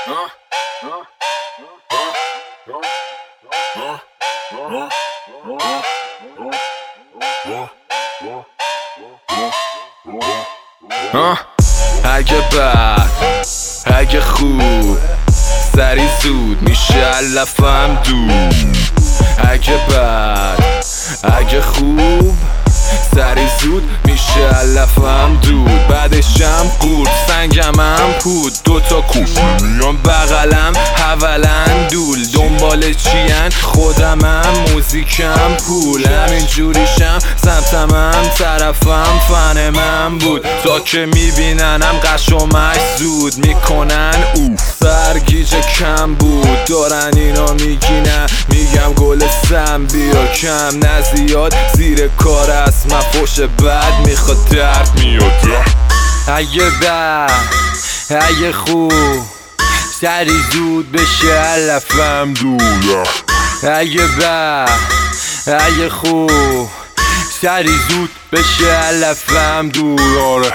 اگه بد اگه خوب سری زود میشه علفم دور. اگه بد اگه خوب سری زود میشه علفم دود. بعدشم قورت سنگمم پود دوتا کوف میان بغلم حولن دول. دنبال چین خودمم موزیکم پول. همین جوریشم سمتمم طرفم فن من بود. تا که میبیننم قش و مش زود میکنن اوف. سرگیجه کم بود دارن اینا میگینن میگم گل سم بیا کم نه زیاد زیر کار است مفوش بد میخواد درد میاد. اگه بد اگه خوب سری زود بشه علفم دور. اگه بد اگه خوب سری زود بشه علفم دور. آره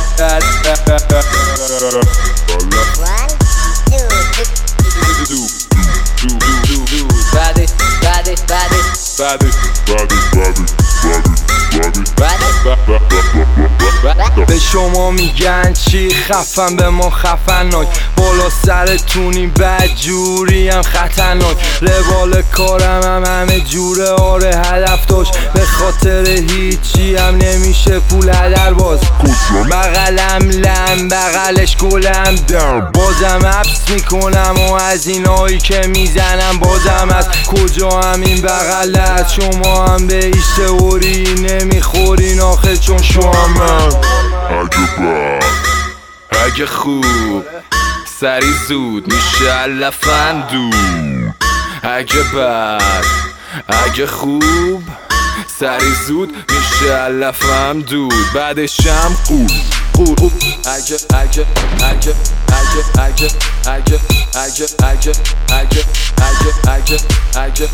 به شما میگن چی خفن به ما خفناک. بالا سرتونی بدجوری هم خطرناک. روال کارم هم همه جوره آره هدف داشت. به خاطر هیچی هم نمیشه پول هدر باز. بغلم لم بغلش گلم دم. بازم حبس میکنم و از اینایی که میزنم بازم از کجا هم این بغل است. شما هم به ایش تئوری نمیخورین آخه چون شما من. اگه بد اگه خوب سری زود میشه علفم دور. اگه بد اگه خوب سری زود میشه علفم دور. بعدشم قورت اگه اگه اگه اگه اگه اگه اگه اگه اگه اگه اگه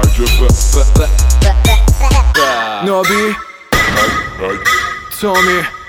اگه نابی تومی